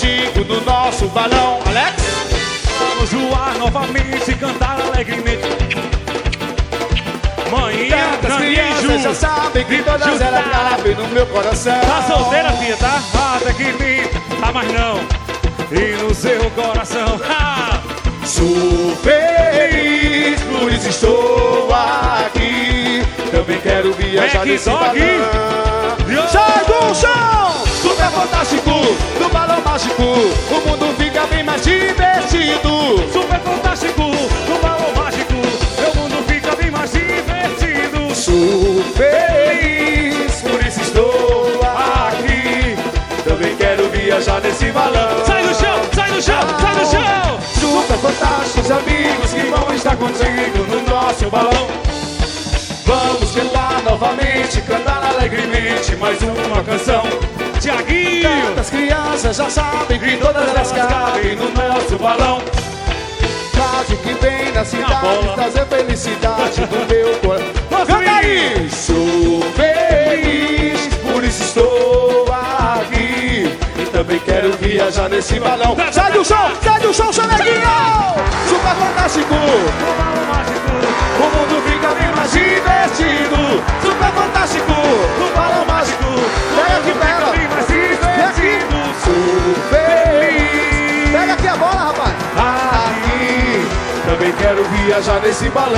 contigo no nosso balão. Alex? Vamos voar novamente, cantar alegremente. Manhã, Tantas crianças já sabem que todas elas cabem no meu coração. Tá solteira, filha, tá? Até que mim, tá mais não. E no seu coração, sou feliz, por isso estou aqui. Também quero viajar nesse balão. Sai do chão! Super fantástico, no balão mágico, o mundo fica bem mais divertido. Super fantástico, no balão mágico, o mundo fica bem mais divertido. Sou feliz, por isso estou aqui. Também quero viajar nesse balão. Sai do chão, sai do chão, sai do chão! Super fantásticos amigos que vão estar contigo no nosso balão. Vamos cantar novamente, cantar alegremente mais uma canção. Tiaguinho! Tantas crianças já sabem que todas elas cabem no nosso balão. Rádio que vem da cidade trazer felicidade do meu coração. Canta aí! Sou feliz, por isso estou aqui. E também quero viajar nesse balão. Sai do chão, seu neguinho! Super fantástico! No balão mágico, O mundo fica bem mais divertido. Super fantástico! no balão mágico, Pega aqui, fica pega! bem mais divertido. Sou feliz! Pega aqui a bola, rapaz! Aqui! Também quero viajar nesse balão.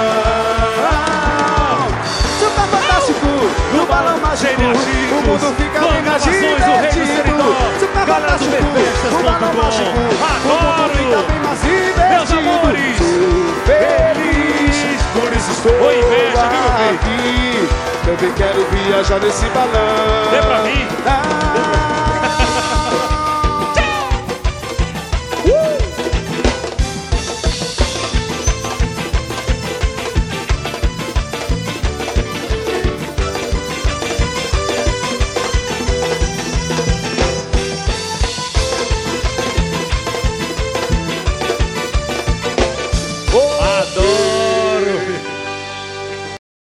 Super fantástico! No balão mágico, o mundo fica bem mais divertido. Super fantástico! No balão mágico, o mundo fica bem mais divertido. Meus amores! Sou feliz, por isso estou Oi, inveja, viu, meu filho? aqui. Também quero viajar nesse balão. Dê pra mim.